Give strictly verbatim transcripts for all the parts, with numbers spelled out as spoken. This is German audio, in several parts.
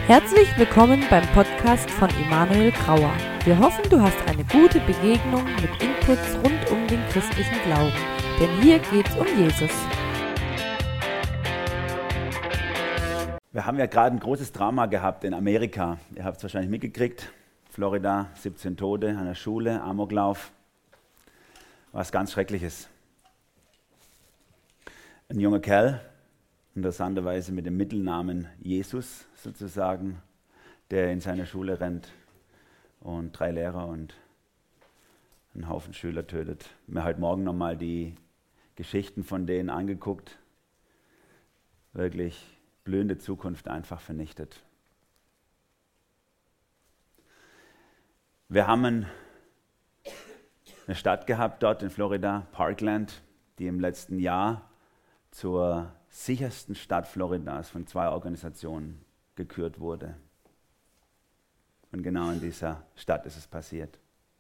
Herzlich willkommen beim Podcast von Emanuel Grauer. Wir hoffen, du hast eine gute Begegnung mit Inputs rund um den christlichen Glauben. Denn hier geht's um Jesus. Wir haben ja gerade ein großes Drama gehabt in Amerika. Ihr habt es wahrscheinlich mitgekriegt. Florida, siebzehn Tote an der Schule, Amoklauf. Was ganz Schreckliches. Ein junger Kerl, interessanterweise mit dem Mittelnamen Jesus sozusagen, der in seine Schule rennt und drei Lehrer und einen Haufen Schüler tötet. Mir heute Morgen nochmal die Geschichten von denen angeguckt. Wirklich blühende Zukunft einfach vernichtet. Wir haben eine Stadt gehabt dort in Florida, Parkland, die im letzten Jahr zur sichersten Stadt Floridas von zwei Organisationen gekürt wurde. Und genau in dieser Stadt ist es passiert.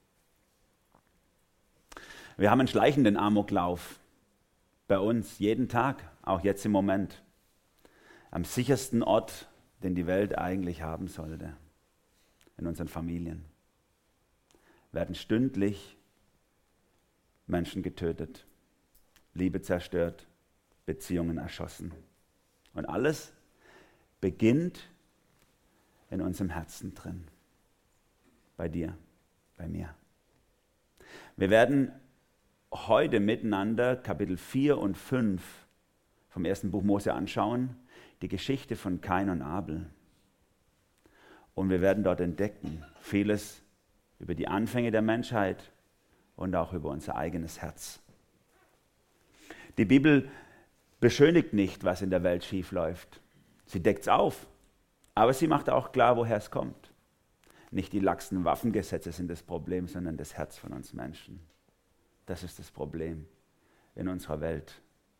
Wir haben einen schleichenden Amoklauf bei uns jeden Tag, auch jetzt im Moment, am sichersten Ort, den die Welt eigentlich haben sollte, in unseren Familien. Werden stündlich Menschen getötet, Liebe zerstört, Beziehungen erschossen. Und alles beginnt in unserem Herzen drin. Bei dir, bei mir. Wir werden heute miteinander Kapitel vier und fünf vom ersten Buch Mose anschauen, die Geschichte von Kain und Abel. Und wir werden dort entdecken vieles über die Anfänge der Menschheit und auch über unser eigenes Herz. Die Bibel beschönigt nicht, was in der Welt schief läuft. Sie deckt es auf, aber sie macht auch klar, woher es kommt. Nicht die laxen Waffengesetze sind das Problem, sondern das Herz von uns Menschen. Das ist das Problem in unserer Welt.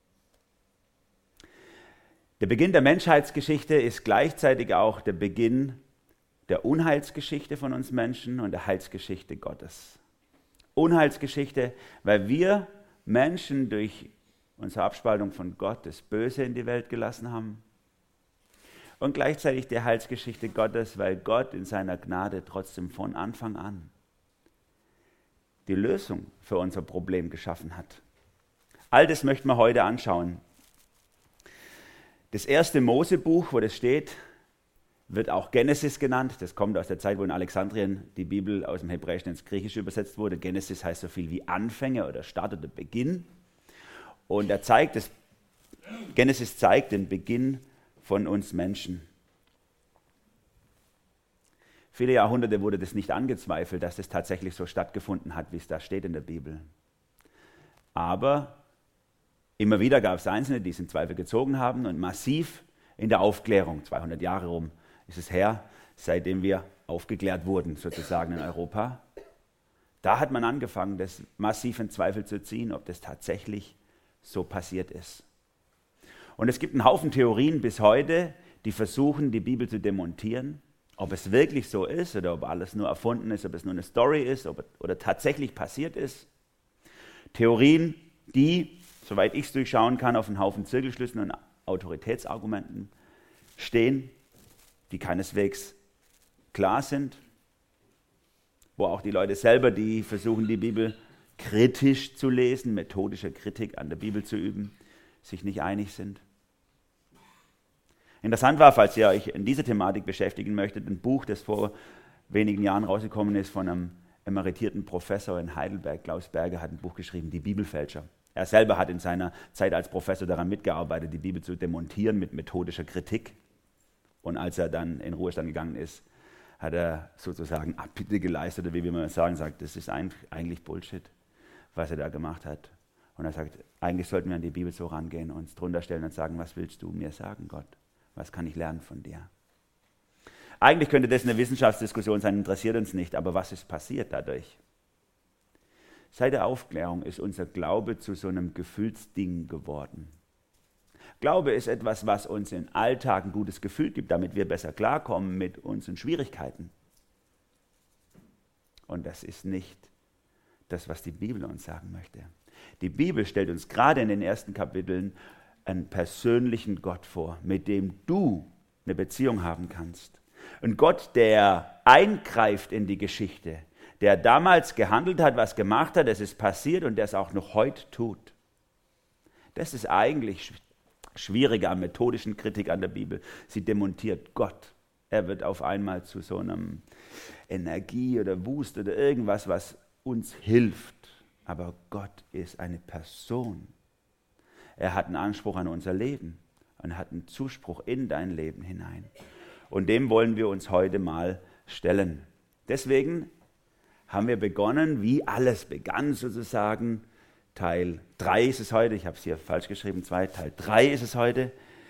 Der Beginn der Menschheitsgeschichte ist gleichzeitig auch der Beginn der Unheilsgeschichte von uns Menschen und der Heilsgeschichte Gottes. Unheilsgeschichte, weil wir Menschen durch unsere Abspaltung von Gott das Böse in die Welt gelassen haben. Und gleichzeitig die Heilsgeschichte Gottes, weil Gott in seiner Gnade trotzdem von Anfang an die Lösung für unser Problem geschaffen hat. All das möchten wir heute anschauen. Das erste Mosebuch, wo das steht, wird auch Genesis genannt. Das kommt aus der Zeit, wo in Alexandrien die Bibel aus dem Hebräischen ins Griechische übersetzt wurde. Genesis heißt so viel wie Anfänge oder Start oder Beginn. Und er zeigt, das Genesis zeigt den Beginn von uns Menschen. Viele Jahrhunderte wurde das nicht angezweifelt, dass das tatsächlich so stattgefunden hat, wie es da steht in der Bibel. Aber immer wieder gab es Einzelne, die es in Zweifel gezogen haben und massiv in der Aufklärung, zweihundert Jahre rum ist es her, seitdem wir aufgeklärt wurden, sozusagen in Europa. Da hat man angefangen, das massiv in Zweifel zu ziehen, ob das tatsächlich so passiert ist. Und es gibt einen Haufen Theorien bis heute, die versuchen, die Bibel zu demontieren, ob es wirklich so ist oder ob alles nur erfunden ist, ob es nur eine Story ist ob, oder tatsächlich passiert ist. Theorien, die, soweit ich es durchschauen kann, auf einen Haufen Zirkelschlüssen und Autoritätsargumenten stehen, die keineswegs klar sind, wo auch die Leute selber, die versuchen, die Bibel kritisch zu lesen, methodische Kritik an der Bibel zu üben, sich nicht einig sind. Interessant war, falls ihr euch in dieser Thematik beschäftigen möchtet, ein Buch, das vor wenigen Jahren rausgekommen ist von einem emeritierten Professor in Heidelberg. Klaus Berger hat ein Buch geschrieben, Die Bibelfälscher. Er selber hat in seiner Zeit als Professor daran mitgearbeitet, die Bibel zu demontieren mit methodischer Kritik. Und als er dann in Ruhestand gegangen ist, hat er sozusagen Abbitte geleistet, oder wie wir mal sagen, sagt, das ist eigentlich Bullshit, was er da gemacht hat. Und er sagt, eigentlich sollten wir an die Bibel so rangehen, uns drunter stellen und sagen, was willst du mir sagen, Gott? Was kann ich lernen von dir? Eigentlich könnte das eine Wissenschaftsdiskussion sein, interessiert uns nicht, aber was ist passiert dadurch? Seit der Aufklärung ist unser Glaube zu so einem Gefühlsding geworden. Glaube ist etwas, was uns im Alltag ein gutes Gefühl gibt, damit wir besser klarkommen mit unseren Schwierigkeiten. Und das ist nicht das, was die Bibel uns sagen möchte. Die Bibel stellt uns gerade in den ersten Kapiteln einen persönlichen Gott vor, mit dem du eine Beziehung haben kannst. Ein Gott, der eingreift in die Geschichte, der damals gehandelt hat, was gemacht hat, es ist passiert und der es auch noch heute tut. Das ist eigentlich schwieriger an methodischen Kritik an der Bibel. Sie demontiert Gott. Er wird auf einmal zu so einem Energie oder Wust oder irgendwas, was uns hilft. Aber Gott ist eine Person. Er hat einen Anspruch an unser Leben und hat einen Zuspruch in dein Leben hinein. Und dem wollen wir uns heute mal stellen. Deswegen haben wir begonnen, wie alles begann sozusagen. Teil drei ist es heute, ich habe es hier falsch geschrieben, zwei, Teil drei ist es heute.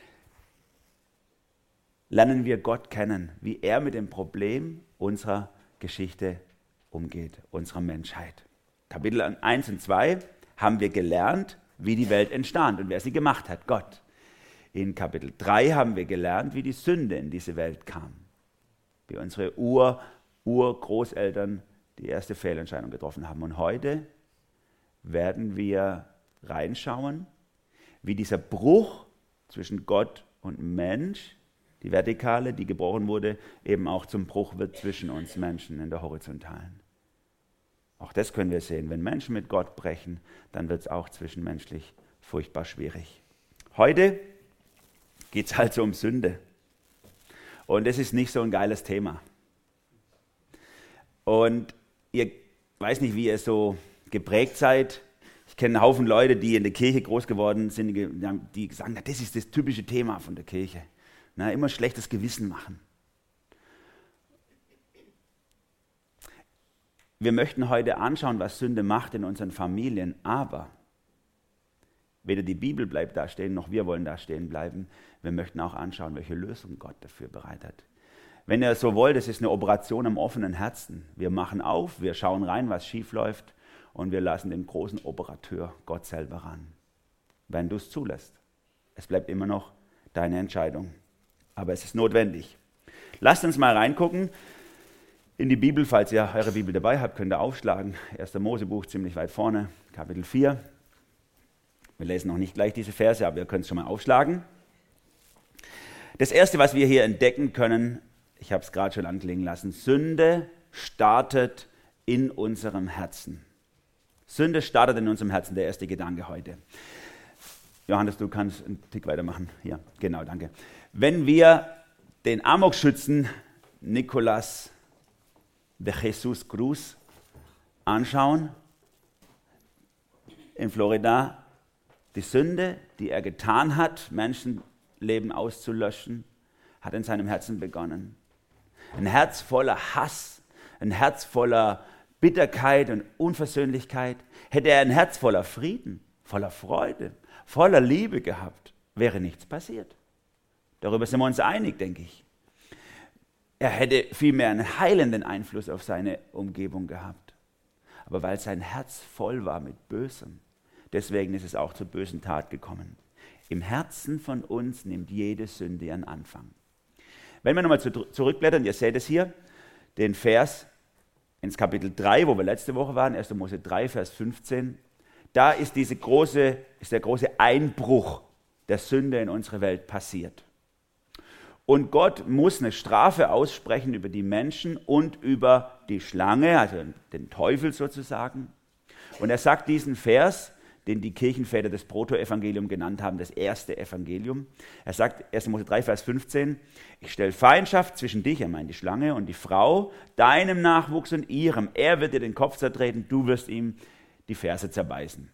Lernen wir Gott kennen, wie er mit dem Problem unserer Geschichte umgeht, unserer Menschheit. Kapitel eins und zwei haben wir gelernt, wie die Welt entstand und wer sie gemacht hat, Gott. In Kapitel drei haben wir gelernt, wie die Sünde in diese Welt kam. Wie unsere Ur, Urgroßeltern die erste Fehlentscheidung getroffen haben. Und heute werden wir reinschauen, wie dieser Bruch zwischen Gott und Mensch, die Vertikale, die gebrochen wurde, eben auch zum Bruch wird zwischen uns Menschen in der Horizontalen. Auch das können wir sehen. Wenn Menschen mit Gott brechen, dann wird es auch zwischenmenschlich furchtbar schwierig. Heute geht es also um Sünde. Und das ist nicht so ein geiles Thema. Und ihr weiß nicht, wie ihr so geprägt seid. Ich kenne einen Haufen Leute, die in der Kirche groß geworden sind, die sagen, das ist das typische Thema von der Kirche. Na, immer schlechtes Gewissen machen. Wir möchten heute anschauen, was Sünde macht in unseren Familien, aber weder die Bibel bleibt da stehen, noch wir wollen da stehen bleiben. Wir möchten auch anschauen, welche Lösung Gott dafür bereit hat. Wenn ihr so wollt, es ist eine Operation am offenen Herzen. Wir machen auf, wir schauen rein, was schief läuft und wir lassen den großen Operateur, Gott selber, ran. Wenn du es zulässt. Es bleibt immer noch deine Entscheidung. Aber es ist notwendig. Lasst uns mal reingucken in die Bibel. Falls ihr eure Bibel dabei habt, könnt ihr aufschlagen. erster Mosebuch, ziemlich weit vorne, Kapitel vier. Wir lesen noch nicht gleich diese Verse, aber ihr könnt es schon mal aufschlagen. Das Erste, was wir hier entdecken können, ich habe es gerade schon anklingen lassen, Sünde startet in unserem Herzen. Sünde startet in unserem Herzen, der erste Gedanke heute. Johannes, du kannst einen Tick weitermachen. Ja, genau, danke. Wenn wir den Amokschützen Nicolás de Jesus Cruz anschauen, in Florida, die Sünde, die er getan hat, Menschenleben auszulöschen, hat in seinem Herzen begonnen. Ein Herz voller Hass, ein Herz voller Bitterkeit und Unversöhnlichkeit. Hätte er ein Herz voller Frieden, voller Freude, voller Liebe gehabt, wäre nichts passiert. Darüber sind wir uns einig, denke ich. Er hätte vielmehr einen heilenden Einfluss auf seine Umgebung gehabt. Aber weil sein Herz voll war mit Bösem, deswegen ist es auch zur bösen Tat gekommen. Im Herzen von uns nimmt jede Sünde ihren Anfang. Wenn wir nochmal zurückblättern, ihr seht es hier, den Vers ins Kapitel drei, wo wir letzte Woche waren, erster Mose drei, Vers fünfzehn, da ist, diese große, ist der große Einbruch der Sünde in unsere Welt passiert. Und Gott muss eine Strafe aussprechen über die Menschen und über die Schlange, also den Teufel sozusagen. Und er sagt diesen Vers, den die Kirchenväter das Protoevangelium genannt haben, das erste Evangelium. Er sagt, erster Mose drei, Vers fünfzehn, ich stelle Feindschaft zwischen dich, er meint die Schlange, und die Frau, deinem Nachwuchs und ihrem. Er wird dir den Kopf zertreten, du wirst ihm die Ferse zerbeißen.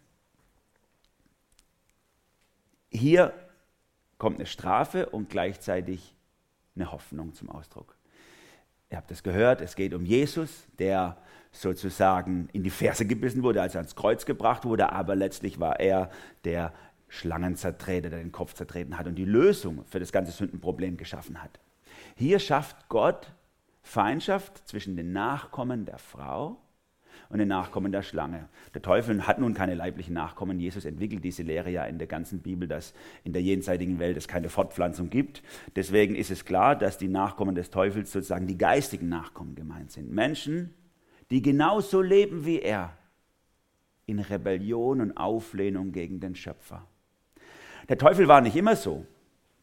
Hier kommt eine Strafe und gleichzeitig eine Hoffnung zum Ausdruck. Ihr habt es gehört, es geht um Jesus, der sozusagen in die Ferse gebissen wurde, als er ans Kreuz gebracht wurde, aber letztlich war er der Schlangenzertreter, der den Kopf zertreten hat und die Lösung für das ganze Sündenproblem geschaffen hat. Hier schafft Gott Feindschaft zwischen den Nachkommen der Frau und den Nachkommen der Schlange. Der Teufel hat nun keine leiblichen Nachkommen. Jesus entwickelt diese Lehre ja in der ganzen Bibel, dass in der jenseitigen Welt es keine Fortpflanzung gibt. Deswegen ist es klar, dass die Nachkommen des Teufels sozusagen die geistigen Nachkommen gemeint sind. Menschen, die genauso leben wie er, in Rebellion und Auflehnung gegen den Schöpfer. Der Teufel war nicht immer so.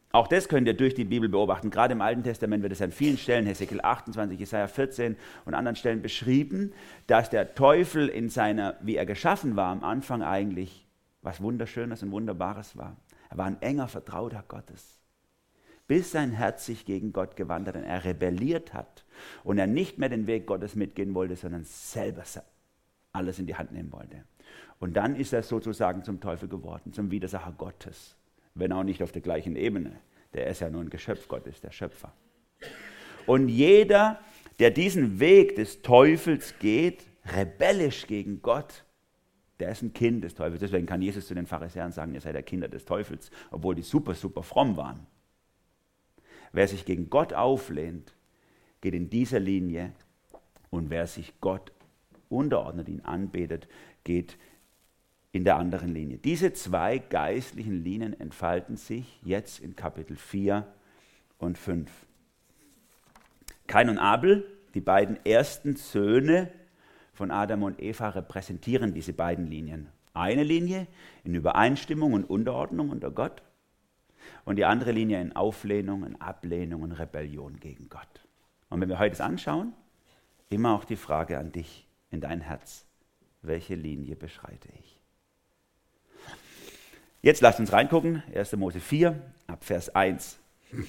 Auch das könnt ihr durch die Bibel beobachten. Gerade im Alten Testament wird es an vielen Stellen, Hesekiel achtundzwanzig, Jesaja vierzehn und anderen Stellen beschrieben, dass der Teufel in seiner, wie er geschaffen war, am Anfang eigentlich was Wunderschönes und Wunderbares war. Er war ein enger Vertrauter Gottes. Bis sein Herz sich gegen Gott gewandt hat und er rebelliert hat und er nicht mehr den Weg Gottes mitgehen wollte, sondern selber alles in die Hand nehmen wollte. Und dann ist er sozusagen zum Teufel geworden, zum Widersacher Gottes. Wenn auch nicht auf der gleichen Ebene. Der ist ja nur ein Geschöpf, Gott ist der Schöpfer. Und jeder, der diesen Weg des Teufels geht, rebellisch gegen Gott, der ist ein Kind des Teufels. Deswegen kann Jesus zu den Pharisäern sagen, ihr seid der Kinder des Teufels, obwohl die super, super fromm waren. Wer sich gegen Gott auflehnt, geht in dieser Linie, und wer sich Gott unterordnet, ihn anbetet, geht in der anderen Linie. Diese zwei geistlichen Linien entfalten sich jetzt in Kapitel vier und fünf. Kain und Abel, die beiden ersten Söhne von Adam und Eva, repräsentieren diese beiden Linien. Eine Linie in Übereinstimmung und Unterordnung unter Gott und die andere Linie in Auflehnung, in Ablehnung und Rebellion gegen Gott. Und wenn wir heute das anschauen, immer auch die Frage an dich, in dein Herz: Welche Linie beschreite ich? Jetzt lasst uns reingucken, erster Mose vier, ab Vers eins.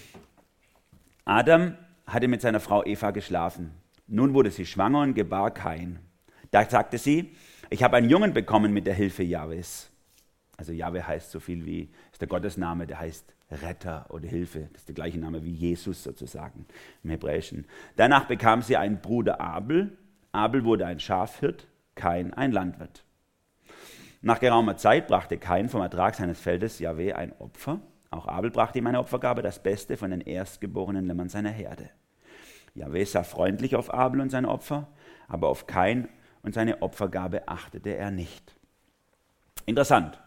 Adam hatte mit seiner Frau Eva geschlafen. Nun wurde sie schwanger und gebar Kain. Da sagte sie: Ich habe einen Jungen bekommen mit der Hilfe Jahwes. Also Jahwe heißt so viel wie, ist der Gottesname, der heißt Retter oder Hilfe. Das ist der gleiche Name wie Jesus sozusagen im Hebräischen. Danach bekam sie einen Bruder Abel. Abel wurde ein Schafhirt, Kain ein Landwirt. Nach geraumer Zeit brachte Kain vom Ertrag seines Feldes Jahwe ein Opfer. Auch Abel brachte ihm eine Opfergabe, das Beste von den erstgeborenen Lämmern seiner Herde. Jahwe sah freundlich auf Abel und sein Opfer, aber auf Kain und seine Opfergabe achtete er nicht. Interessant.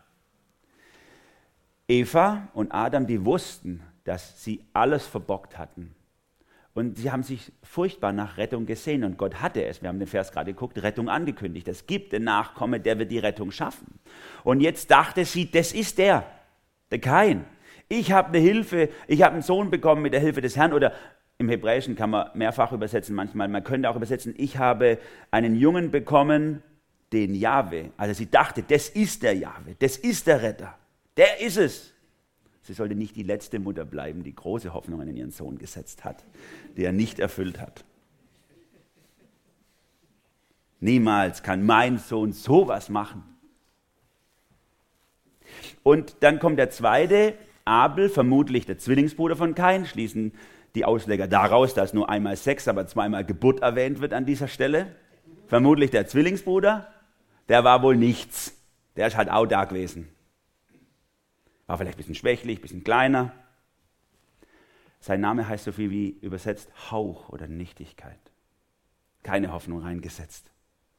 Eva und Adam, die wussten, dass sie alles verbockt hatten. Und sie haben sich furchtbar nach Rettung gesehen. Und Gott hatte es, wir haben den Vers gerade geguckt, Rettung angekündigt. Es gibt den Nachkomme, der wird die Rettung schaffen. Und jetzt dachte sie, das ist der, der Kain. Ich habe eine Hilfe, ich habe einen Sohn bekommen mit der Hilfe des Herrn. Oder im Hebräischen kann man mehrfach übersetzen manchmal. Man könnte auch übersetzen, ich habe einen Jungen bekommen, den Jahwe. Also sie dachte, das ist der Jahwe, das ist der Retter. Der ist es. Sie sollte nicht die letzte Mutter bleiben, die große Hoffnungen in ihren Sohn gesetzt hat, die er nicht erfüllt hat. Niemals kann mein Sohn sowas machen. Und dann kommt der zweite, Abel, vermutlich der Zwillingsbruder von Kain, schließen die Ausleger daraus, dass nur einmal Sex, aber zweimal Geburt erwähnt wird an dieser Stelle. Vermutlich der Zwillingsbruder, der war wohl nichts. Der ist halt auch da gewesen. War vielleicht ein bisschen schwächlich, ein bisschen kleiner. Sein Name heißt so viel wie übersetzt Hauch oder Nichtigkeit. Keine Hoffnung reingesetzt.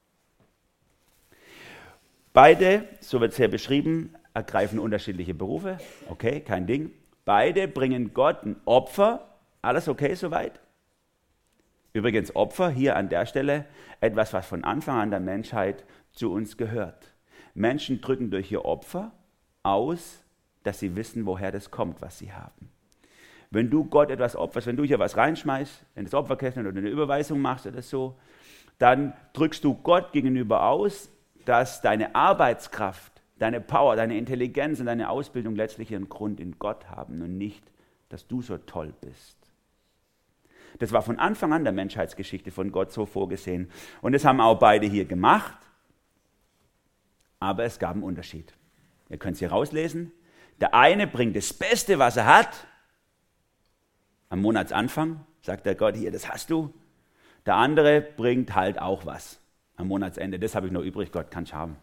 Beide, so wird es hier beschrieben, ergreifen unterschiedliche Berufe. Okay, kein Ding. Beide bringen Gott ein Opfer. Alles okay soweit? Übrigens Opfer hier an der Stelle, etwas, was von Anfang an der Menschheit zu uns gehört. Menschen drücken durch ihr Opfer aus, dass sie wissen, woher das kommt, was sie haben. Wenn du Gott etwas opferst, wenn du hier was reinschmeißt, in das Opferkästchen oder eine Überweisung machst oder so, dann drückst du Gott gegenüber aus, dass deine Arbeitskraft, deine Power, deine Intelligenz und deine Ausbildung letztlich ihren Grund in Gott haben und nicht, dass du so toll bist. Das war von Anfang an der Menschheitsgeschichte von Gott so vorgesehen. Und das haben auch beide hier gemacht, aber es gab einen Unterschied. Ihr könnt es hier rauslesen. Der eine bringt das Beste, was er hat. Am Monatsanfang sagt der Gott, hier, das hast du. Der andere bringt halt auch was. Am Monatsende, das habe ich noch übrig, Gott, kannst du haben.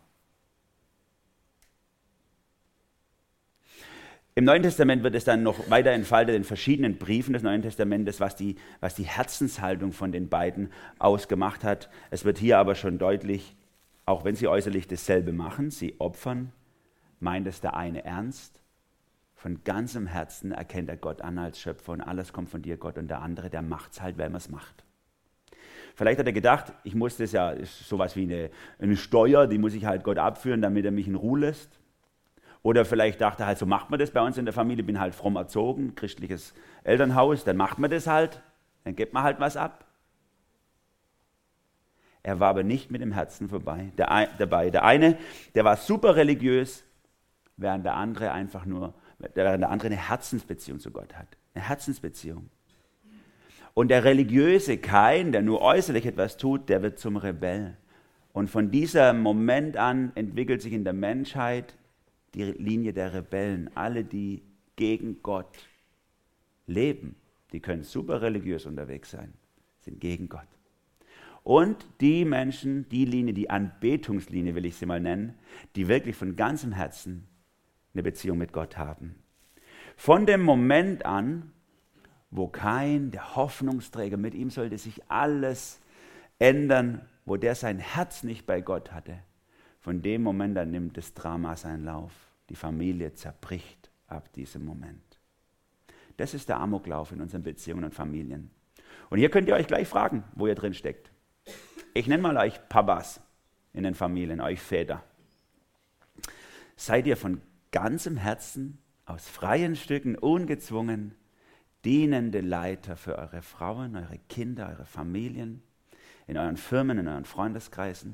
Im Neuen Testament wird es dann noch weiter entfaltet in verschiedenen Briefen des Neuen Testamentes, was die, was die Herzenshaltung von den beiden ausgemacht hat. Es wird hier aber schon deutlich, auch wenn sie äußerlich dasselbe machen, sie opfern, meint es der eine ernst. Von ganzem Herzen erkennt er Gott an als Schöpfer und alles kommt von dir, Gott. Und der andere, der macht es halt, weil man es macht. Vielleicht hat er gedacht, ich muss das ja, ist sowas wie eine, eine Steuer, die muss ich halt Gott abführen, damit er mich in Ruhe lässt. Oder vielleicht dachte er halt, so macht man das bei uns in der Familie, bin halt fromm erzogen, christliches Elternhaus, dann macht man das halt, dann gibt man halt was ab. Er war aber nicht mit dem Herzen vorbei, der ein, dabei. Der eine, der war super religiös, während der andere einfach nur, während der andere eine Herzensbeziehung zu Gott hat. Eine Herzensbeziehung. Und der religiöse Kain, der nur äußerlich etwas tut, der wird zum Rebell. Und von diesem Moment an entwickelt sich in der Menschheit die Linie der Rebellen. Alle, die gegen Gott leben, die können super religiös unterwegs sein, sind gegen Gott. Und die Menschen, die Linie, die Anbetungslinie will ich sie mal nennen, die wirklich von ganzem Herzen eine Beziehung mit Gott haben. Von dem Moment an, wo Kain, der Hoffnungsträger, mit ihm sollte sich alles ändern, wo der sein Herz nicht bei Gott hatte, von dem Moment an nimmt das Drama seinen Lauf. Die Familie zerbricht ab diesem Moment. Das ist der Amoklauf in unseren Beziehungen und Familien. Und hier könnt ihr euch gleich fragen, wo ihr drin steckt. Ich nenne mal euch Papas in den Familien, euch Väter. Seid ihr von ganzem Herzen, aus freien Stücken, ungezwungen, dienende Leiter für eure Frauen, eure Kinder, eure Familien, in euren Firmen, in euren Freundeskreisen?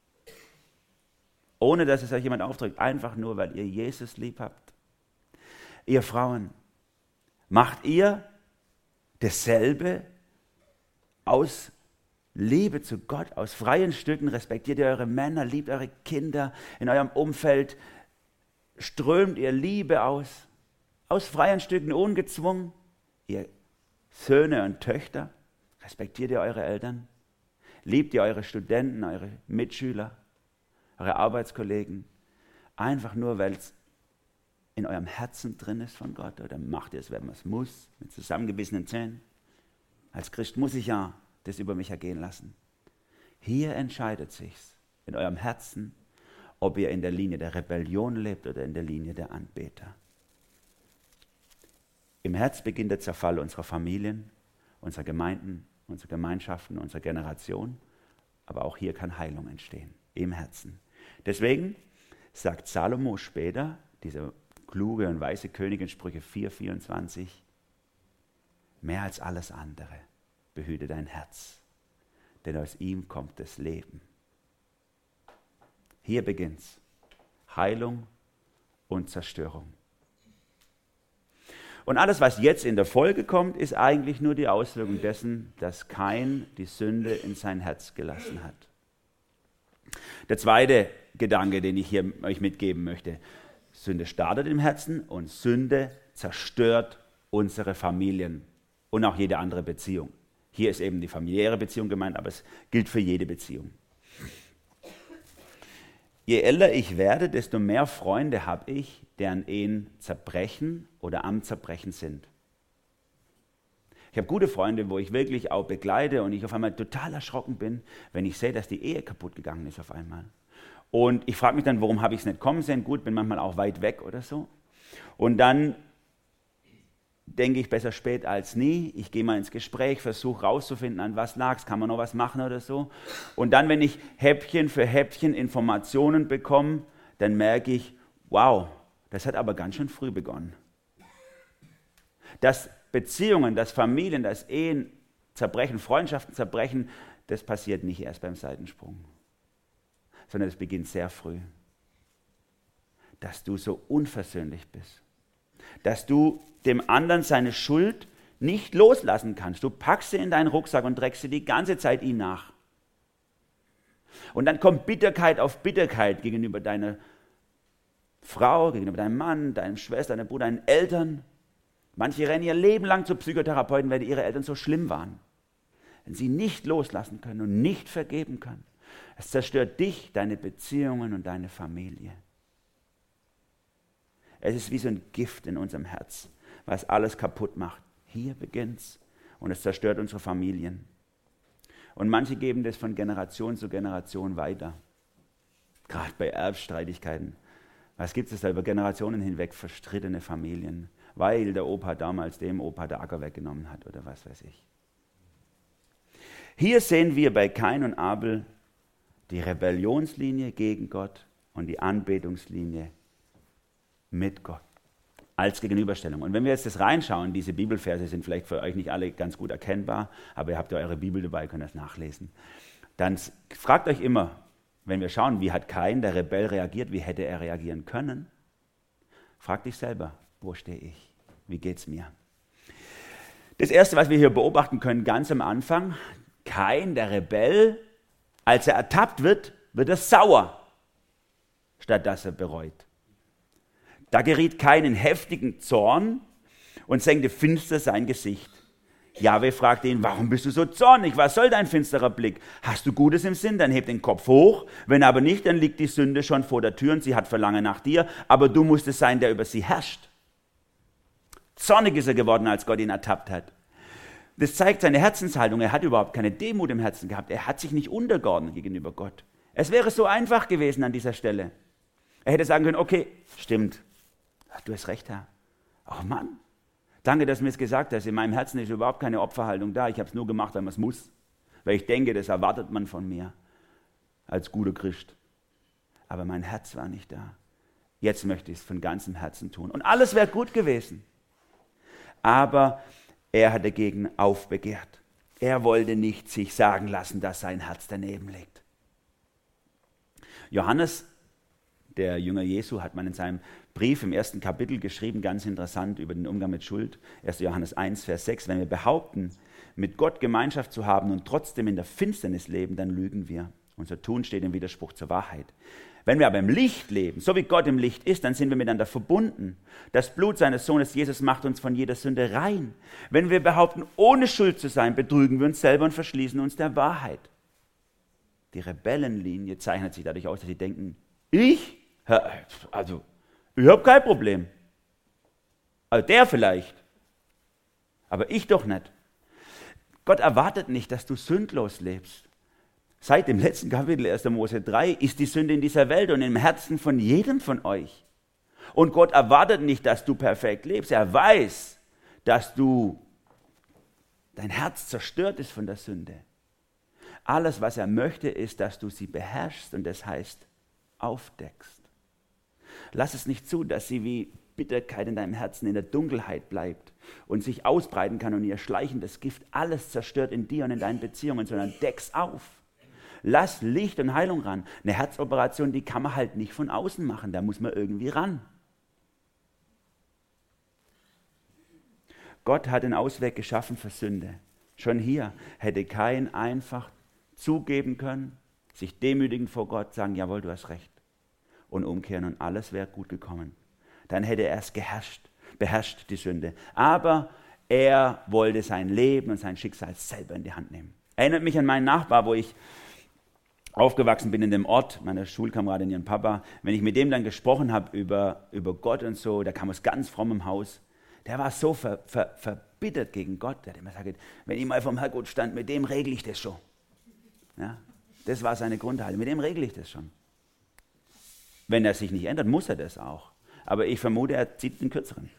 Ohne dass es euch jemand aufdrückt, einfach nur, weil ihr Jesus lieb habt. Ihr Frauen, macht ihr dasselbe aus Liebe zu Gott, aus freien Stücken? Respektiert ihr eure Männer, liebt eure Kinder, in eurem Umfeld strömt ihr Liebe aus, aus freien Stücken, ungezwungen? Ihr Söhne und Töchter, respektiert ihr eure Eltern? Liebt ihr eure Studenten, eure Mitschüler, eure Arbeitskollegen, einfach nur, weil es in eurem Herzen drin ist von Gott? Oder macht ihr es, wenn man es muss, mit zusammengebissenen Zähnen? Als Christ muss ich ja das über mich ergehen lassen. Hier entscheidet sich's in eurem Herzen, ob ihr in der Linie der Rebellion lebt oder in der Linie der Anbeter. Im Herz beginnt der Zerfall unserer Familien, unserer Gemeinden, unserer Gemeinschaften, unserer Generation. Aber auch hier kann Heilung entstehen, im Herzen. Deswegen sagt Salomo später, dieser kluge und weise König in Sprüche vier, vierundzwanzig, mehr als alles andere, behüte dein Herz, denn aus ihm kommt das Leben. Hier beginnt's. Heilung und Zerstörung. Und alles, was jetzt in der Folge kommt, ist eigentlich nur die Auswirkung dessen, dass Kain die Sünde in sein Herz gelassen hat. Der zweite Gedanke, den ich hier euch mitgeben möchte: Sünde startet im Herzen und Sünde zerstört unsere Familien und auch jede andere Beziehung. Hier ist eben die familiäre Beziehung gemeint, aber es gilt für jede Beziehung. Je älter ich werde, desto mehr Freunde habe ich, deren Ehen zerbrechen oder am Zerbrechen sind. Ich habe gute Freunde, wo ich wirklich auch begleite und ich auf einmal total erschrocken bin, wenn ich sehe, dass die Ehe kaputt gegangen ist auf einmal. Und ich frage mich dann, warum habe ich es nicht kommen sehen? Gut, bin manchmal auch weit weg oder so. Und dann denke ich, besser spät als nie. Ich gehe mal ins Gespräch, versuche rauszufinden, an was lag es, kann man noch was machen oder so. Und dann, wenn ich Häppchen für Häppchen Informationen bekomme, dann merke ich, wow, das hat aber ganz schön früh begonnen. Dass Beziehungen, dass Familien, dass Ehen zerbrechen, Freundschaften zerbrechen, das passiert nicht erst beim Seitensprung, sondern es beginnt sehr früh. Dass du so unversöhnlich bist, dass du dem anderen seine Schuld nicht loslassen kannst. Du packst sie in deinen Rucksack und trägst sie die ganze Zeit ihm nach. Und dann kommt Bitterkeit auf Bitterkeit gegenüber deiner Frau, gegenüber deinem Mann, deinem Schwester, deinem Bruder, deinen Eltern. Manche rennen ihr Leben lang zu Psychotherapeuten, weil ihre Eltern so schlimm waren. Wenn sie nicht loslassen können und nicht vergeben können. Es zerstört dich, deine Beziehungen und deine Familie. Es ist wie so ein Gift in unserem Herz, was alles kaputt macht. Hier beginnt's und es zerstört unsere Familien. Und manche geben das von Generation zu Generation weiter. Gerade bei Erbstreitigkeiten. Was gibt es da über Generationen hinweg? Verstrittene Familien, weil der Opa damals dem Opa der Acker weggenommen hat oder was weiß ich. Hier sehen wir bei Kain und Abel die Rebellionslinie gegen Gott und die Anbetungslinie mit Gott. Als Gegenüberstellung. Und wenn wir jetzt das reinschauen, diese Bibelverse sind vielleicht für euch nicht alle ganz gut erkennbar, aber ihr habt ja eure Bibel dabei, könnt das nachlesen. Dann fragt euch immer, wenn wir schauen, wie hat Kain, der Rebell, reagiert, wie hätte er reagieren können? Frag dich selber, wo stehe ich? Wie geht's mir? Das Erste, was wir hier beobachten können, ganz am Anfang, Kain, der Rebell, als er ertappt wird, wird er sauer, statt dass er bereut. Da geriet Kain in heftigen Zorn und senkte finster sein Gesicht. Jahwe fragte ihn, warum bist du so zornig? Was soll dein finsterer Blick? Hast du Gutes im Sinn? Dann heb den Kopf hoch. Wenn aber nicht, dann liegt die Sünde schon vor der Tür und sie hat Verlangen nach dir, aber du musst es sein, der über sie herrscht. Zornig ist er geworden, als Gott ihn ertappt hat. Das zeigt seine Herzenshaltung. Er hat überhaupt keine Demut im Herzen gehabt. Er hat sich nicht untergeordnet gegenüber Gott. Es wäre so einfach gewesen an dieser Stelle. Er hätte sagen können, okay, stimmt. Du hast recht, Herr. Oh Mann, danke, dass du mir es gesagt hast. In meinem Herzen ist überhaupt keine Opferhaltung da. Ich habe es nur gemacht, weil man es muss. Weil ich denke, das erwartet man von mir als guter Christ. Aber mein Herz war nicht da. Jetzt möchte ich es von ganzem Herzen tun. Und alles wäre gut gewesen. Aber er hat dagegen aufbegehrt. Er wollte nicht sich sagen lassen, dass sein Herz daneben liegt. Johannes, der Jünger Jesu, hat man in seinem Brief im ersten Kapitel geschrieben, ganz interessant über den Umgang mit Schuld. erster Johannes eins, Vers sechs. Wenn wir behaupten, mit Gott Gemeinschaft zu haben und trotzdem in der Finsternis leben, dann lügen wir. Unser Tun steht im Widerspruch zur Wahrheit. Wenn wir aber im Licht leben, so wie Gott im Licht ist, dann sind wir miteinander verbunden. Das Blut seines Sohnes Jesus macht uns von jeder Sünde rein. Wenn wir behaupten, ohne Schuld zu sein, betrügen wir uns selber und verschließen uns der Wahrheit. Die Rebellenlinie zeichnet sich dadurch aus, dass sie denken, ich? Also, ich habe kein Problem. Also der vielleicht. Aber ich doch nicht. Gott erwartet nicht, dass du sündlos lebst. Seit dem letzten Kapitel erster Mose drei ist die Sünde in dieser Welt und im Herzen von jedem von euch. Und Gott erwartet nicht, dass du perfekt lebst. Er weiß, dass du, dein Herz zerstört ist von der Sünde. Alles, was er möchte, ist, dass du sie beherrschst und das heißt, aufdeckst. Lass es nicht zu, dass sie wie Bitterkeit in deinem Herzen in der Dunkelheit bleibt und sich ausbreiten kann und ihr schleichendes Gift alles zerstört in dir und in deinen Beziehungen, sondern deck's auf. Lass Licht und Heilung ran. Eine Herzoperation, die kann man halt nicht von außen machen, da muss man irgendwie ran. Gott hat einen Ausweg geschaffen für Sünde. Schon hier hätte Kain einfach zugeben können, sich demütigen vor Gott, sagen, jawohl, du hast recht. Und umkehren und alles wäre gut gekommen. Dann hätte er es geherrscht, beherrscht die Sünde. Aber er wollte sein Leben und sein Schicksal selber in die Hand nehmen. Erinnert mich an meinen Nachbar, wo ich aufgewachsen bin in dem Ort, meine Schulkameradin, ihren Papa. Wenn ich mit dem dann gesprochen habe über, über Gott und so, der kam aus ganz frommem Haus. Der war so ver, ver, verbittert gegen Gott. Der hat immer gesagt, wenn ich mal vom Herrgott stand, mit dem regle ich das schon. Ja, das war seine Grundhaltung, mit dem regle ich das schon. Wenn er sich nicht ändert, muss er das auch. Aber ich vermute, er zieht den Kürzeren.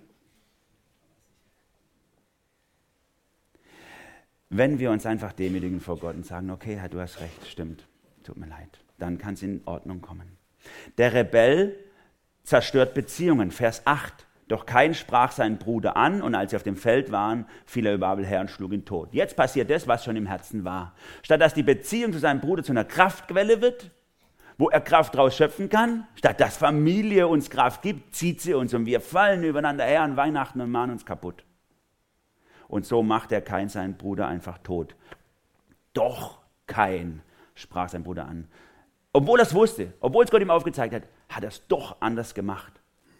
Wenn wir uns einfach demütigen vor Gott und sagen, okay, Herr, du hast recht, stimmt, tut mir leid, dann kann es in Ordnung kommen. Der Rebell zerstört Beziehungen, Vers acht. Doch Kain sprach seinen Bruder an und als sie auf dem Feld waren, fiel er über Abel her und schlug ihn tot. Jetzt passiert das, was schon im Herzen war. Statt dass die Beziehung zu seinem Bruder zu einer Kraftquelle wird, wo er Kraft draus schöpfen kann, statt dass Familie uns Kraft gibt, zieht sie uns und wir fallen übereinander her an Weihnachten und machen uns kaputt. Und so macht der Kain seinen Bruder einfach tot. Doch Kain, sprach sein Bruder an. Obwohl er es wusste, obwohl es Gott ihm aufgezeigt hat, hat er es doch anders gemacht.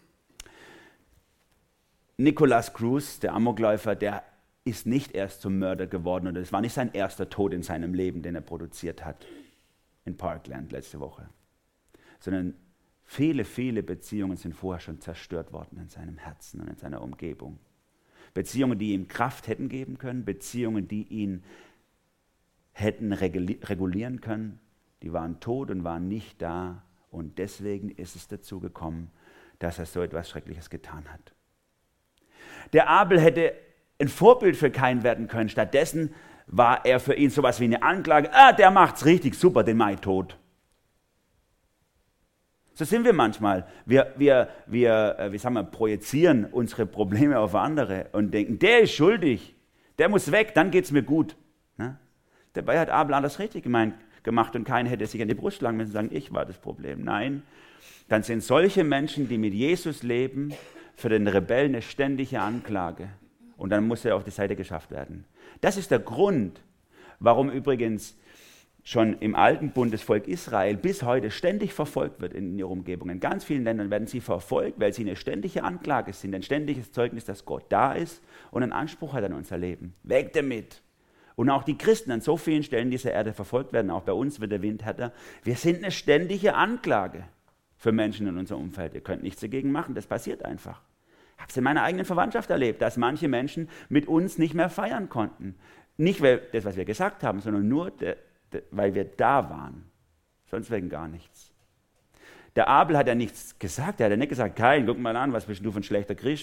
Nicholas Cruz, der Amokläufer, der ist nicht erst zum Mörder geworden und es war nicht sein erster Tod in seinem Leben, den er produziert hat in Parkland letzte Woche, sondern viele, viele Beziehungen sind vorher schon zerstört worden in seinem Herzen und in seiner Umgebung. Beziehungen, die ihm Kraft hätten geben können, Beziehungen, die ihn hätten regulieren können, die waren tot und waren nicht da und deswegen ist es dazu gekommen, dass er so etwas Schreckliches getan hat. Der Abel hätte ein Vorbild für Kain werden können. Stattdessen war er für ihn sowas wie eine Anklage. Ah, der macht's richtig, super, den mach ich tot. So sind wir manchmal. Wir, wir, wir, wie sagen wir, projizieren unsere Probleme auf andere und denken, der ist schuldig, der muss weg, dann geht es mir gut. Ne? Dabei hat Abel alles richtig gemeint, gemacht und keiner hätte sich an die Brust schlagen müssen und sagen, ich war das Problem. Nein, dann sind solche Menschen, die mit Jesus leben, für den Rebellen eine ständige Anklage. Und dann muss er auf die Seite geschafft werden. Das ist der Grund, warum übrigens schon im alten Bund das Volk Israel bis heute ständig verfolgt wird in ihrer Umgebung. In ganz vielen Ländern werden sie verfolgt, weil sie eine ständige Anklage sind, ein ständiges Zeugnis, dass Gott da ist und einen Anspruch hat an unser Leben. Weg damit! Und auch die Christen an so vielen Stellen dieser Erde verfolgt werden, auch bei uns wird der Wind härter. Wir sind eine ständige Anklage für Menschen in unserem Umfeld. Ihr könnt nichts dagegen machen, das passiert einfach. Ich habe es in meiner eigenen Verwandtschaft erlebt, dass manche Menschen mit uns nicht mehr feiern konnten. Nicht, weil das, was wir gesagt haben, sondern nur, der, der, weil wir da waren. Sonst wegen gar nichts. Der Abel hat ja nichts gesagt. Er hat ja nicht gesagt, Kain, guck mal an, was bist du für ein schlechter Christ.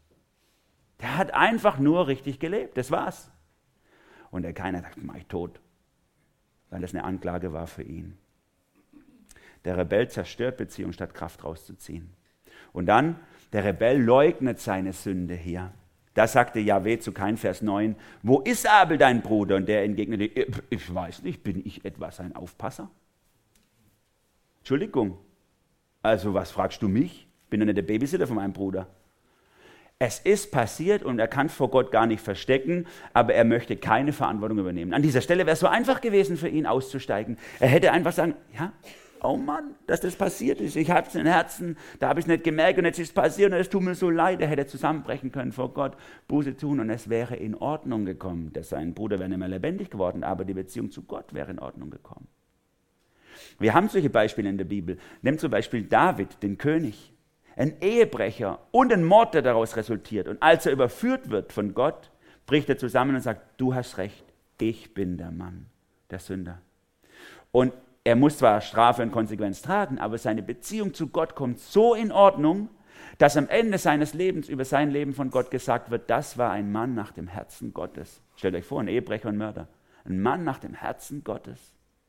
Der hat einfach nur richtig gelebt, das war's. Und der Kain hat gesagt, mach ich tot. Weil das eine Anklage war für ihn. Der Rebell zerstört Beziehung, statt Kraft rauszuziehen. Und dann, der Rebell leugnet seine Sünde hier. Da sagte Jahwe zu Kain, Vers neun, wo ist Abel, dein Bruder? Und der entgegnete, ich weiß nicht, bin ich etwa sein Aufpasser? Entschuldigung, also was fragst du mich? Bin doch nicht der Babysitter von meinem Bruder. Es ist passiert und er kann es vor Gott gar nicht verstecken, aber er möchte keine Verantwortung übernehmen. An dieser Stelle wäre es so einfach gewesen für ihn auszusteigen. Er hätte einfach sagen, ja, oh Mann, dass das passiert ist. Ich habe es im Herzen, da habe ich es nicht gemerkt und jetzt ist es passiert und es tut mir so leid. Er hätte zusammenbrechen können vor Gott, Buße tun und es wäre in Ordnung gekommen. Dass sein Bruder wäre nicht mehr lebendig geworden, aber die Beziehung zu Gott wäre in Ordnung gekommen. Wir haben solche Beispiele in der Bibel. Nimm zum Beispiel David, den König. Ein Ehebrecher und ein Mord, der daraus resultiert. Und als er überführt wird von Gott, bricht er zusammen und sagt, du hast recht, ich bin der Mann, der Sünder. Und er muss zwar Strafe und Konsequenz tragen, aber seine Beziehung zu Gott kommt so in Ordnung, dass am Ende seines Lebens über sein Leben von Gott gesagt wird, das war ein Mann nach dem Herzen Gottes. Stellt euch vor, ein Ehebrecher und Mörder. Ein Mann nach dem Herzen Gottes.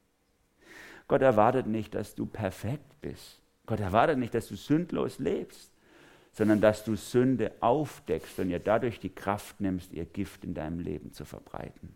Gott erwartet nicht, dass du perfekt bist. Gott erwartet nicht, dass du sündlos lebst, sondern dass du Sünde aufdeckst und ihr dadurch die Kraft nimmst, ihr Gift in deinem Leben zu verbreiten.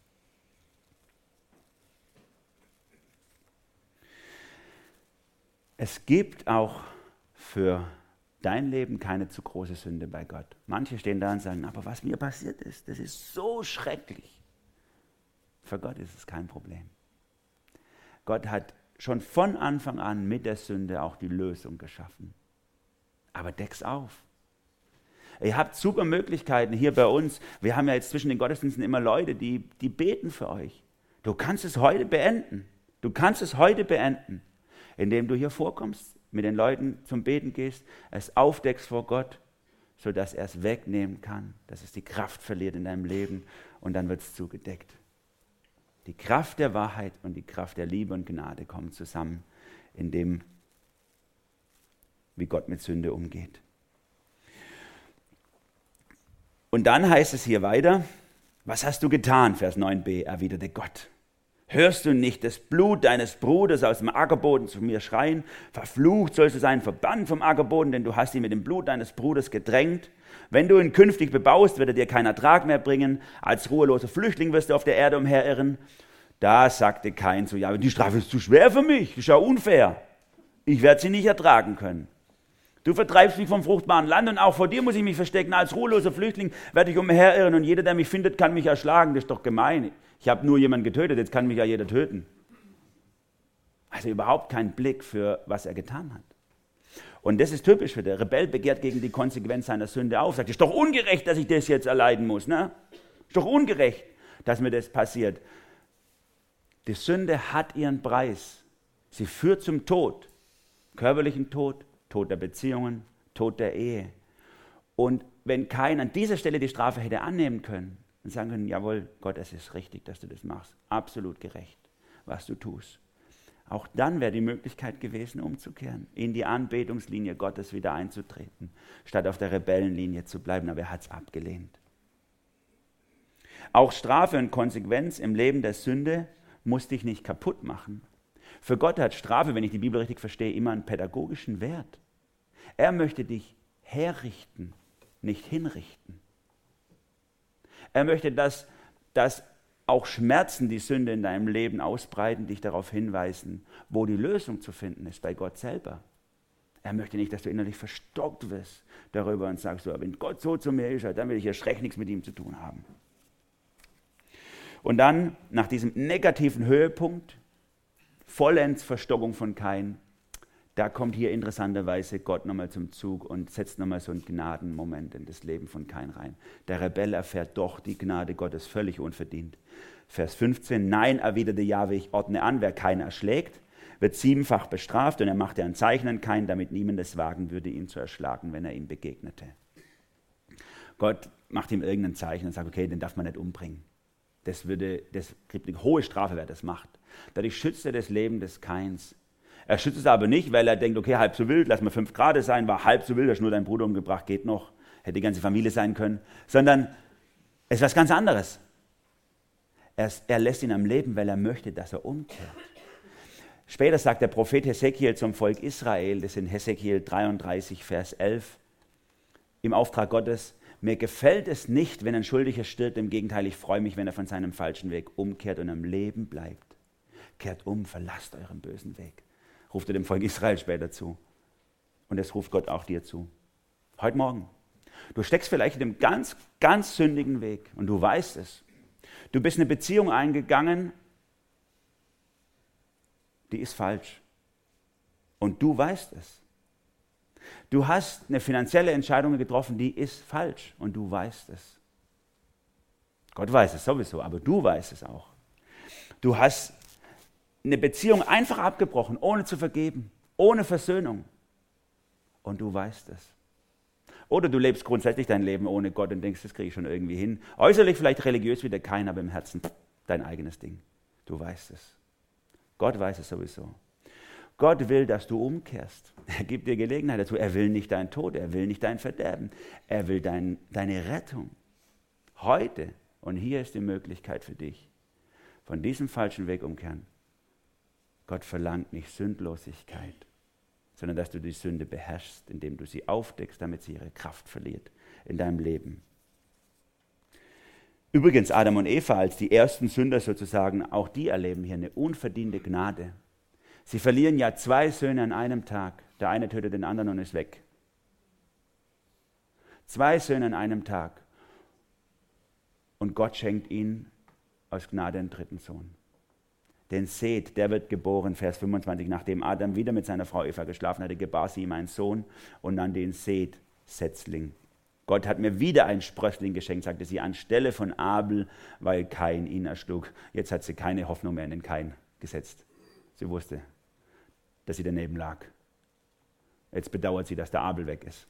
Es gibt auch für dein Leben keine zu große Sünde bei Gott. Manche stehen da und sagen, aber was mir passiert ist, das ist so schrecklich. Für Gott ist es kein Problem. Gott hat schon von Anfang an mit der Sünde auch die Lösung geschaffen. Aber deck's auf. Ihr habt super Möglichkeiten hier bei uns. Wir haben ja jetzt zwischen den Gottesdiensten immer Leute, die, die beten für euch. Du kannst es heute beenden. Du kannst es heute beenden, indem du hier vorkommst, mit den Leuten zum Beten gehst, es aufdeckst vor Gott, sodass er es wegnehmen kann, dass es die Kraft verliert in deinem Leben und dann wird es zugedeckt. Die Kraft der Wahrheit und die Kraft der Liebe und Gnade kommen zusammen, in dem, wie Gott mit Sünde umgeht. Und dann heißt es hier weiter, was hast du getan? Vers neun b, erwiderte Gott. Hörst du nicht das Blut deines Bruders aus dem Ackerboden zu mir schreien? Verflucht sollst du sein, verbannt vom Ackerboden, denn du hast ihn mit dem Blut deines Bruders gedrängt. Wenn du ihn künftig bebaust, wird er dir keinen Ertrag mehr bringen. Als ruheloser Flüchtling wirst du auf der Erde umherirren. Da sagte Kain zu Jahwe, die Strafe ist zu schwer für mich, das ist ja unfair. Ich werde sie nicht ertragen können. Du vertreibst mich vom fruchtbaren Land und auch vor dir muss ich mich verstecken. Als ruheloser Flüchtling werde ich umherirren und jeder, der mich findet, kann mich erschlagen. Das ist doch gemein. Ich habe nur jemanden getötet, jetzt kann mich ja jeder töten. Also überhaupt kein Blick für, was er getan hat. Und das ist typisch für den Rebell, begehrt gegen die Konsequenz seiner Sünde auf. Sagt, es ist doch ungerecht, dass ich das jetzt erleiden muss. Ne? Ist doch ungerecht, dass mir das passiert. Die Sünde hat ihren Preis. Sie führt zum Tod. Körperlichen Tod, Tod der Beziehungen, Tod der Ehe. Und wenn Kain an dieser Stelle die Strafe hätte annehmen können und sagen können, jawohl, Gott, es ist richtig, dass du das machst. Absolut gerecht, was du tust. Auch dann wäre die Möglichkeit gewesen, umzukehren, in die Anbetungslinie Gottes wieder einzutreten, statt auf der Rebellenlinie zu bleiben, aber er hat es abgelehnt. Auch Strafe und Konsequenz im Leben der Sünde muss dich nicht kaputt machen. Für Gott hat Strafe, wenn ich die Bibel richtig verstehe, immer einen pädagogischen Wert. Er möchte dich herrichten, nicht hinrichten. Er möchte, dass, dass auch Schmerzen, die Sünde in deinem Leben ausbreiten, dich darauf hinweisen, wo die Lösung zu finden ist, bei Gott selber. Er möchte nicht, dass du innerlich verstockt wirst darüber und sagst, so, wenn Gott so zu mir ist, dann will ich erst recht nichts mit ihm zu tun haben. Und dann, nach diesem negativen Höhepunkt, vollends Verstockung von Kain, da kommt hier interessanterweise Gott nochmal zum Zug und setzt nochmal so einen Gnadenmoment in das Leben von Kain rein. Der Rebell erfährt doch die Gnade Gottes völlig unverdient. Vers fünfzehn, nein, erwiderte Jahwe, ich ordne an, wer Kain erschlägt, wird siebenfach bestraft, und er machte ein Zeichen an Kain, damit niemand es wagen würde, ihn zu erschlagen, wenn er ihm begegnete. Gott macht ihm irgendein Zeichen und sagt, okay, den darf man nicht umbringen. Das würde, das kriegt eine hohe Strafe, wer das macht. Dadurch schützt er das Leben des Kains. Er schützt es aber nicht, weil er denkt, okay, halb so wild, lass mal fünf Grad sein, war halb so wild, hast nur deinen Bruder umgebracht, geht noch, hätte die ganze Familie sein können. Sondern es ist was ganz anderes. Er, er lässt ihn am Leben, weil er möchte, dass er umkehrt. Später sagt der Prophet Hesekiel zum Volk Israel, das ist in Hesekiel dreiunddreißig, Vers elf, im Auftrag Gottes, mir gefällt es nicht, wenn ein Schuldiger stirbt, im Gegenteil, ich freue mich, wenn er von seinem falschen Weg umkehrt und am Leben bleibt. Kehrt um, verlasst euren bösen Weg. Ruft er dem Volk Israel später zu. Und das ruft Gott auch dir zu. Heute Morgen. Du steckst vielleicht in einem ganz, ganz sündigen Weg und du weißt es. Du bist eine Beziehung eingegangen, die ist falsch. Und du weißt es. Du hast eine finanzielle Entscheidung getroffen, die ist falsch. Und du weißt es. Gott weiß es sowieso, aber du weißt es auch. Du hast eine Beziehung einfach abgebrochen, ohne zu vergeben, ohne Versöhnung. Und du weißt es. Oder du lebst grundsätzlich dein Leben ohne Gott und denkst, das kriege ich schon irgendwie hin. Äußerlich vielleicht religiös wie der Kain, aber im Herzen dein eigenes Ding. Du weißt es. Gott weiß es sowieso. Gott will, dass du umkehrst. Er gibt dir Gelegenheit dazu. Er will nicht deinen Tod, er will nicht dein Verderben. Er will dein, deine Rettung. Heute und hier ist die Möglichkeit für dich. Von diesem falschen Weg umkehren. Gott verlangt nicht Sündlosigkeit, sondern dass du die Sünde beherrschst, indem du sie aufdeckst, damit sie ihre Kraft verliert in deinem Leben. Übrigens, Adam und Eva als die ersten Sünder sozusagen, auch die erleben hier eine unverdiente Gnade. Sie verlieren ja zwei Söhne an einem Tag. Der eine tötet den anderen und ist weg. Zwei Söhne an einem Tag. Und Gott schenkt ihnen aus Gnade einen dritten Sohn. Den Seth, der wird geboren, Vers fünfundzwanzig, nachdem Adam wieder mit seiner Frau Eva geschlafen hatte, gebar sie ihm einen Sohn und nannte ihn Seth, Setzling. Gott hat mir wieder einen Sprössling geschenkt, sagte sie, anstelle von Abel, weil Kain ihn erschlug. Jetzt hat sie keine Hoffnung mehr in den Kain gesetzt. Sie wusste, dass sie daneben lag. Jetzt bedauert sie, dass der Abel weg ist.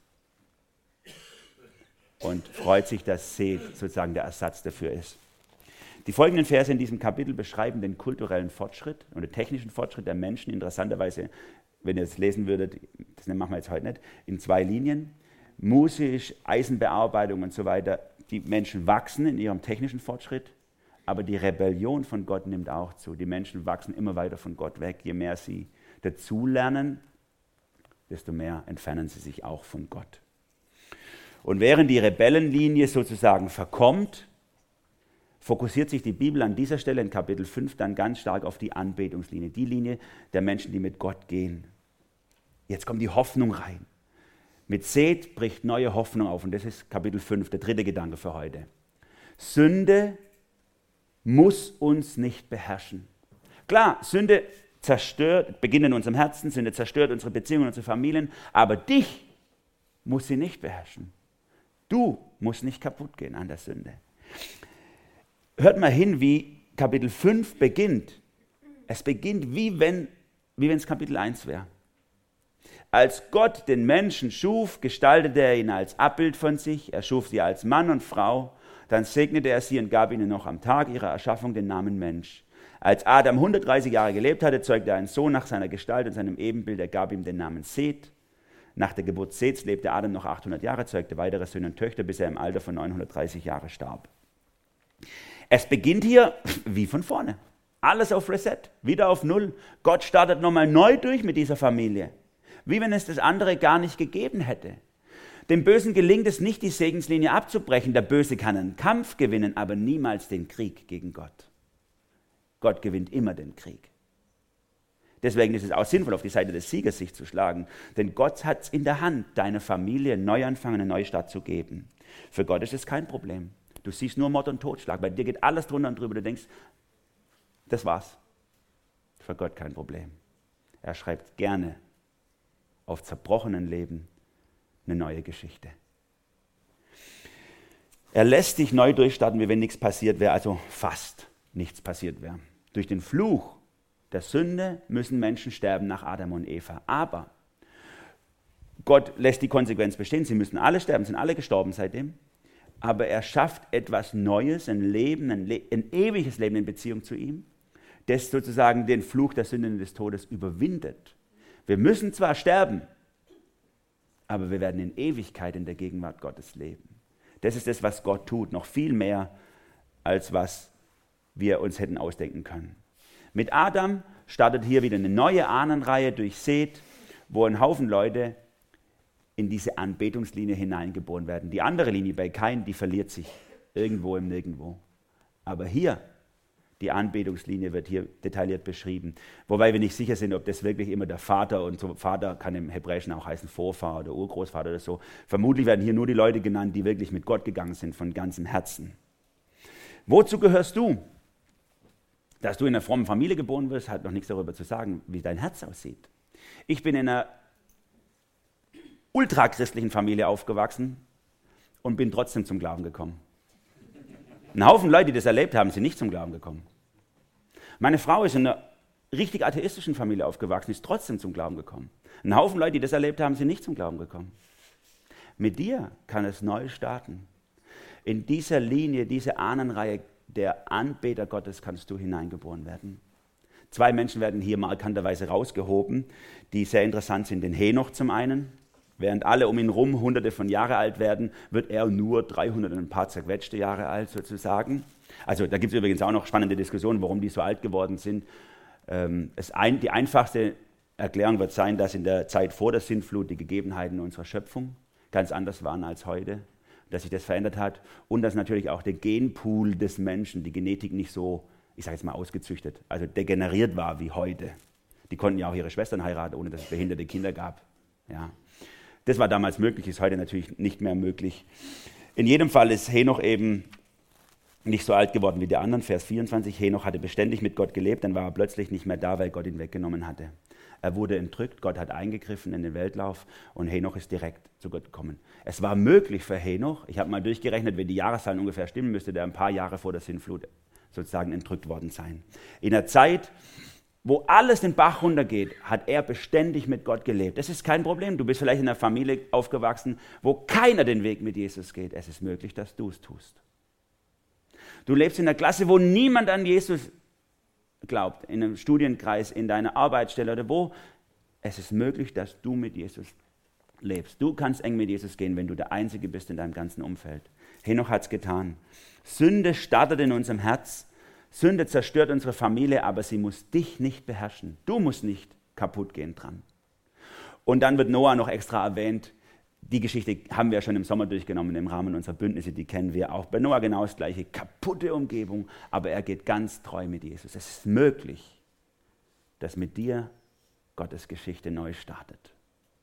Und freut sich, dass Seth sozusagen der Ersatz dafür ist. Die folgenden Verse in diesem Kapitel beschreiben den kulturellen Fortschritt und den technischen Fortschritt der Menschen. Interessanterweise, wenn ihr es lesen würdet, das machen wir jetzt heute nicht, in zwei Linien. Musisch, Eisenbearbeitung und so weiter. Die Menschen wachsen in ihrem technischen Fortschritt, aber die Rebellion von Gott nimmt auch zu. Die Menschen wachsen immer weiter von Gott weg. Je mehr sie dazulernen, desto mehr entfernen sie sich auch von Gott. Und während die Rebellenlinie sozusagen verkommt, fokussiert sich die Bibel an dieser Stelle in Kapitel fünf dann ganz stark auf die Anbetungslinie, die Linie der Menschen, die mit Gott gehen. Jetzt kommt die Hoffnung rein. Mit Seth bricht neue Hoffnung auf und das ist Kapitel fünf, der dritte Gedanke für heute. Sünde muss uns nicht beherrschen. Klar, Sünde zerstört, beginnt in unserem Herzen, Sünde zerstört unsere Beziehungen, unsere Familien, aber dich muss sie nicht beherrschen. Du musst nicht kaputt gehen an der Sünde. Hört mal hin, wie Kapitel fünf beginnt. Es beginnt, wie wenn wie wenn es Kapitel eins wäre. Als Gott den Menschen schuf, gestaltete er ihn als Abbild von sich. Er schuf sie als Mann und Frau. Dann segnete er sie und gab ihnen noch am Tag ihrer Erschaffung den Namen Mensch. Als Adam hundertdreißig Jahre gelebt hatte, zeugte er einen Sohn nach seiner Gestalt und seinem Ebenbild. Er gab ihm den Namen Seth. Nach der Geburt Seths lebte Adam noch achthundert Jahre, zeugte weitere Söhne und Töchter, bis er im Alter von neunhundertdreißig Jahren starb. Es beginnt hier wie von vorne. Alles auf Reset, wieder auf Null. Gott startet nochmal neu durch mit dieser Familie. Wie wenn es das andere gar nicht gegeben hätte. Dem Bösen gelingt es nicht, die Segenslinie abzubrechen. Der Böse kann einen Kampf gewinnen, aber niemals den Krieg gegen Gott. Gott gewinnt immer den Krieg. Deswegen ist es auch sinnvoll, auf die Seite des Siegers sich zu schlagen. Denn Gott hat es in der Hand, deiner Familie einen Neuanfang, einen Neustart zu geben. Für Gott ist es kein Problem. Du siehst nur Mord und Totschlag. Bei dir geht alles drunter und drüber. Du denkst, das war's. Für Gott kein Problem. Er schreibt gerne auf zerbrochenen Leben eine neue Geschichte. Er lässt dich neu durchstarten, wie wenn nichts passiert wäre, also fast nichts passiert wäre. Durch den Fluch der Sünde müssen Menschen sterben nach Adam und Eva. Aber Gott lässt die Konsequenz bestehen. Sie müssen alle sterben, sind alle gestorben seitdem. Aber er schafft etwas Neues, ein Leben, ein, Le- ein ewiges Leben in Beziehung zu ihm, das sozusagen den Fluch der Sünde und des Todes überwindet. Wir müssen zwar sterben, aber wir werden in Ewigkeit in der Gegenwart Gottes leben. Das ist das, was Gott tut, noch viel mehr, als was wir uns hätten ausdenken können. Mit Adam startet hier wieder eine neue Ahnenreihe durch Seth, wo ein Haufen Leute in diese Anbetungslinie hineingeboren werden. Die andere Linie bei Kain, die verliert sich irgendwo im Nirgendwo. Aber hier, die Anbetungslinie wird hier detailliert beschrieben. Wobei wir nicht sicher sind, ob das wirklich immer der Vater, und so Vater kann im Hebräischen auch heißen Vorfahr oder Urgroßvater oder so. Vermutlich werden hier nur die Leute genannt, die wirklich mit Gott gegangen sind, von ganzem Herzen. Wozu gehörst du? Dass du in einer frommen Familie geboren wirst, hat noch nichts darüber zu sagen, wie dein Herz aussieht. Ich bin in einer ultrachristlichen Familie aufgewachsen und bin trotzdem zum Glauben gekommen. Ein Haufen Leute, die das erlebt haben, sind nicht zum Glauben gekommen. Meine Frau ist in einer richtig atheistischen Familie aufgewachsen, ist trotzdem zum Glauben gekommen. Ein Haufen Leute, die das erlebt haben, sind nicht zum Glauben gekommen. Mit dir kann es neu starten. In dieser Linie, diese Ahnenreihe der Anbeter Gottes kannst du hineingeboren werden. Zwei Menschen werden hier markanterweise rausgehoben, die sehr interessant sind. Den Henoch zum einen. Während alle um ihn rum hunderte von Jahre alt werden, wird er nur dreihundert und ein paar zerquetschte Jahre alt sozusagen. Also da gibt es übrigens auch noch spannende Diskussionen, warum die so alt geworden sind. Ähm, es ein, die einfachste Erklärung wird sein, dass in der Zeit vor der Sintflut die Gegebenheiten unserer Schöpfung ganz anders waren als heute, dass sich das verändert hat und dass natürlich auch der Genpool des Menschen, die Genetik nicht so, ich sage jetzt mal ausgezüchtet, also degeneriert war wie heute. Die konnten ja auch ihre Schwestern heiraten, ohne dass es behinderte Kinder gab. Ja. Das war damals möglich, ist heute natürlich nicht mehr möglich. In jedem Fall ist Henoch eben nicht so alt geworden wie die anderen. Vers vierundzwanzig, Henoch hatte beständig mit Gott gelebt, dann war er plötzlich nicht mehr da, weil Gott ihn weggenommen hatte. Er wurde entrückt, Gott hat eingegriffen in den Weltlauf und Henoch ist direkt zu Gott gekommen. Es war möglich für Henoch, ich habe mal durchgerechnet, wenn die Jahreszahlen ungefähr stimmen, müsste der ein paar Jahre vor der Sintflut sozusagen entrückt worden sein. In der Zeit, wo alles den Bach runtergeht, hat er beständig mit Gott gelebt. Das ist kein Problem. Du bist vielleicht in einer Familie aufgewachsen, wo keiner den Weg mit Jesus geht. Es ist möglich, dass du es tust. Du lebst in einer Klasse, wo niemand an Jesus glaubt, in einem Studienkreis, in deiner Arbeitsstelle oder wo. Es ist möglich, dass du mit Jesus lebst. Du kannst eng mit Jesus gehen, wenn du der Einzige bist in deinem ganzen Umfeld. Henoch hat es getan. Sünde startet in unserem Herz. Sünde zerstört unsere Familie, aber sie muss dich nicht beherrschen. Du musst nicht kaputt gehen dran. Und dann wird Noah noch extra erwähnt. Die Geschichte haben wir ja schon im Sommer durchgenommen im Rahmen unserer Bündnisse, die kennen wir auch. Bei Noah genau das Gleiche, kaputte Umgebung, aber er geht ganz treu mit Jesus. Es ist möglich, dass mit dir Gottes Geschichte neu startet.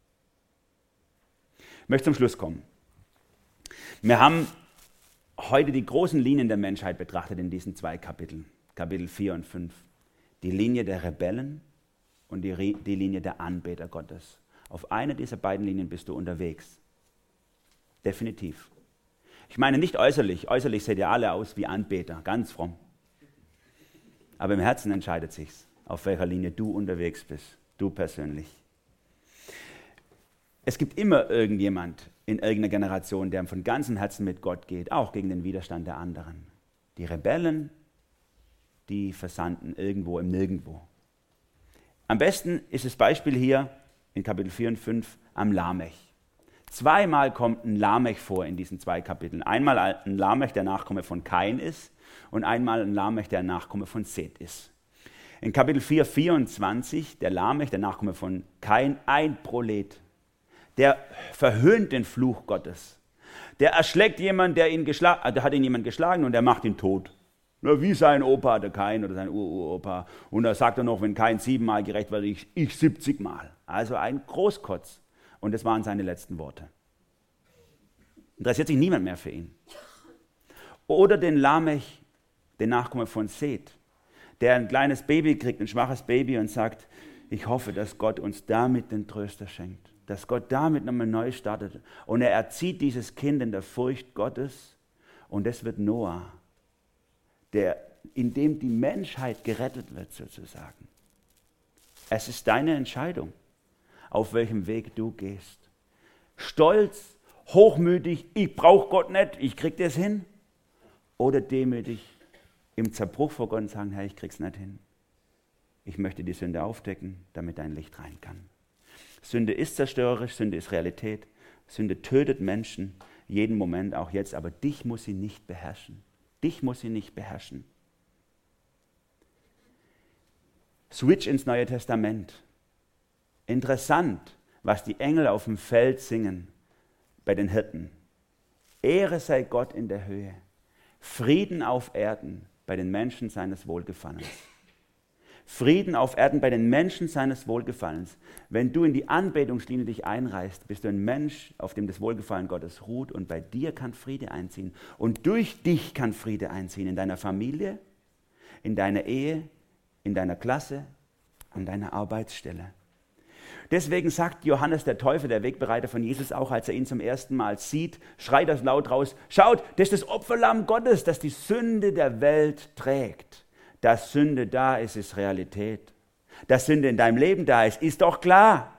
Ich möchte zum Schluss kommen. Wir haben heute die großen Linien der Menschheit betrachtet in diesen zwei Kapiteln, Kapitel vier und fünf. Die Linie der Rebellen und die, die Linie der Anbeter Gottes. Auf einer dieser beiden Linien bist du unterwegs. Definitiv. Ich meine nicht äußerlich. Äußerlich seht ihr alle aus wie Anbeter, ganz fromm. Aber im Herzen entscheidet sich's, auf welcher Linie du unterwegs bist, du persönlich. Es gibt immer irgendjemand in irgendeiner Generation, der von ganzem Herzen mit Gott geht, auch gegen den Widerstand der anderen. Die Rebellen, die versanden irgendwo im Nirgendwo. Am besten ist das Beispiel hier in Kapitel vier und fünf am Lamech. Zweimal kommt ein Lamech vor in diesen zwei Kapiteln. Einmal ein Lamech, der Nachkomme von Kain ist, und einmal ein Lamech, der Nachkomme von Seth ist. In Kapitel vier, vierundzwanzig, der Lamech, der Nachkomme von Kain, ein Prolet, der verhöhnt den Fluch Gottes. Der erschlägt jemanden, der ihn geschlagen, der hat ihn jemand geschlagen und der macht ihn tot. Na, wie sein Opa, der Kain oder sein Uropa. Und da sagt er noch, wenn Kain siebenmal gerecht wird, ich, ich siebzig Mal. Also ein Großkotz. Und das waren seine letzten Worte. Interessiert sich niemand mehr für ihn. Oder den Lamech, den Nachkommen von Seth, der ein kleines Baby kriegt, ein schwaches Baby und sagt, ich hoffe, dass Gott uns damit den Tröster schenkt. Dass Gott damit nochmal neu startet. Und er erzieht dieses Kind in der Furcht Gottes. Und das wird Noah, der, in dem die Menschheit gerettet wird sozusagen. Es ist deine Entscheidung, auf welchem Weg du gehst. Stolz, hochmütig, ich brauche Gott nicht, ich krieg das hin. Oder demütig, im Zerbruch vor Gott und sagen, Herr, ich krieg's nicht hin. Ich möchte die Sünde aufdecken, damit dein Licht rein kann. Sünde ist zerstörerisch, Sünde ist Realität. Sünde tötet Menschen, jeden Moment, auch jetzt, aber dich muss sie nicht beherrschen. Dich muss sie nicht beherrschen. Switch ins Neue Testament. Interessant, was die Engel auf dem Feld singen bei den Hirten. Ehre sei Gott in der Höhe, Frieden auf Erden bei den Menschen seines Wohlgefallens. Frieden auf Erden bei den Menschen seines Wohlgefallens. Wenn du in die Anbetungslinie dich einreißt, bist du ein Mensch, auf dem das Wohlgefallen Gottes ruht und bei dir kann Friede einziehen. Und durch dich kann Friede einziehen in deiner Familie, in deiner Ehe, in deiner Klasse, an deiner Arbeitsstelle. Deswegen sagt Johannes der Täufer, der Wegbereiter von Jesus, auch als er ihn zum ersten Mal sieht, schreit er laut raus, schaut, das ist das Opferlamm Gottes, das die Sünde der Welt trägt. Dass Sünde da ist, ist Realität. Dass Sünde in deinem Leben da ist, ist doch klar.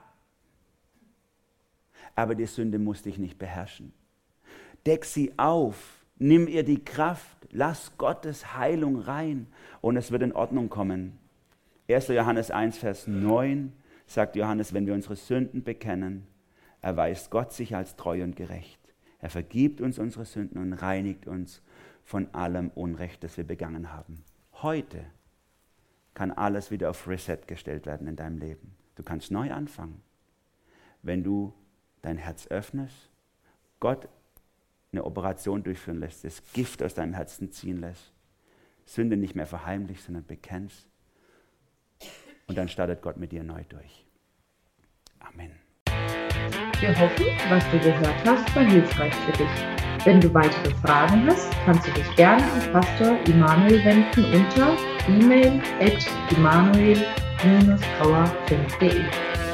Aber die Sünde muss dich nicht beherrschen. Deck sie auf, nimm ihr die Kraft, lass Gottes Heilung rein und es wird in Ordnung kommen. erster Johannes eins, Vers neun sagt Johannes, wenn wir unsere Sünden bekennen, erweist Gott sich als treu und gerecht. Er vergibt uns unsere Sünden und reinigt uns von allem Unrecht, das wir begangen haben. Heute kann alles wieder auf Reset gestellt werden in deinem Leben. Du kannst neu anfangen, wenn du dein Herz öffnest, Gott eine Operation durchführen lässt, das Gift aus deinem Herzen ziehen lässt, Sünde nicht mehr verheimlichst, sondern bekennst. Und dann startet Gott mit dir neu durch. Amen. Wir hoffen, was du gehört hast, war hilfreich für dich. Wenn du weitere Fragen hast, kannst du dich gerne an Pastor Immanuel wenden unter e mail at immanuel dash grauer punkt de.